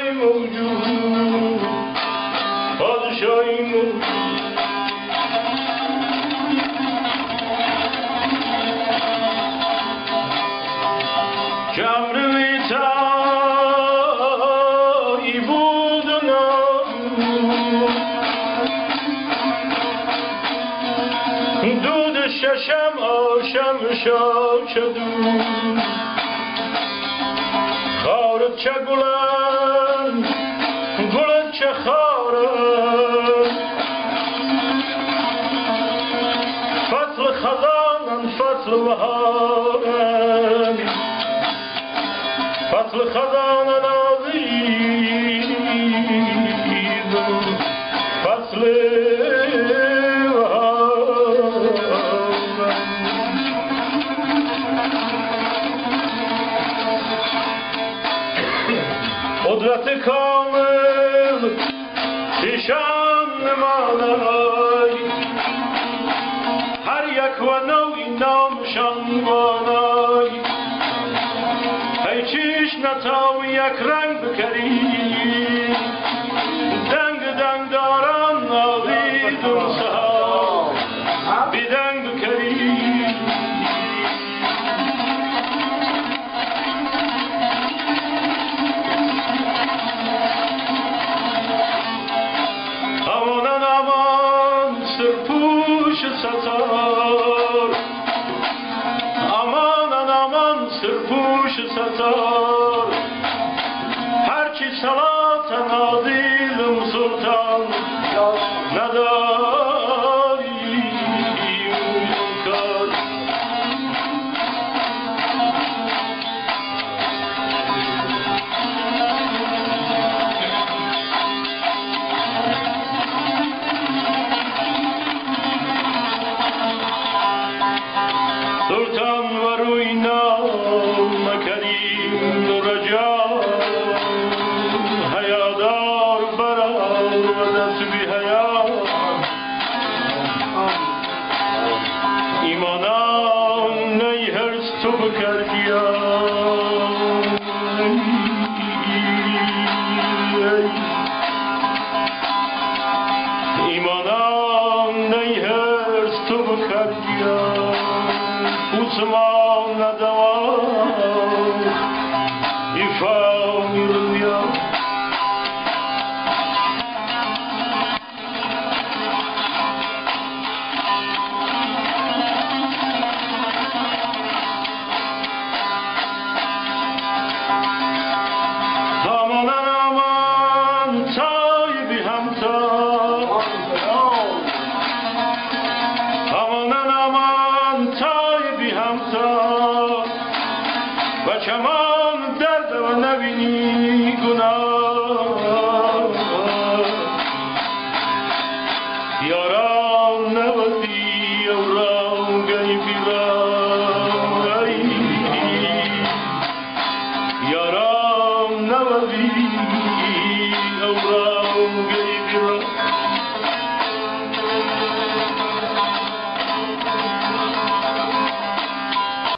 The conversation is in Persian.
پادشاهی موجود پادشاهی موجود جمر میتایی بود و نبود دود ششم آشم شاچدود خارت چه گلن گلت چه خارت فصل خزانن فصل بهارن فصل خزانن آویز فصل قدرت کامل پیشم نمانای هر یک و نوعی نامشان بانای ای چیش نتاو یک رنگ بکری دنگ دنگ دارم ناویدون سها بی دنگ بکری ستار امان امان سرپوش ستار هرچی صلات نادیلم سلطان نداری کار سلطان و روی نام کریم رجا حیادار برار و دست بی حیا ایمانان نی هرس تو بکردیا ایمانان نی هرس تو بکردیا Usman nadav ifam yurya aman aman tay bi hamta aman aman tay و چمان درد و نبینی گناه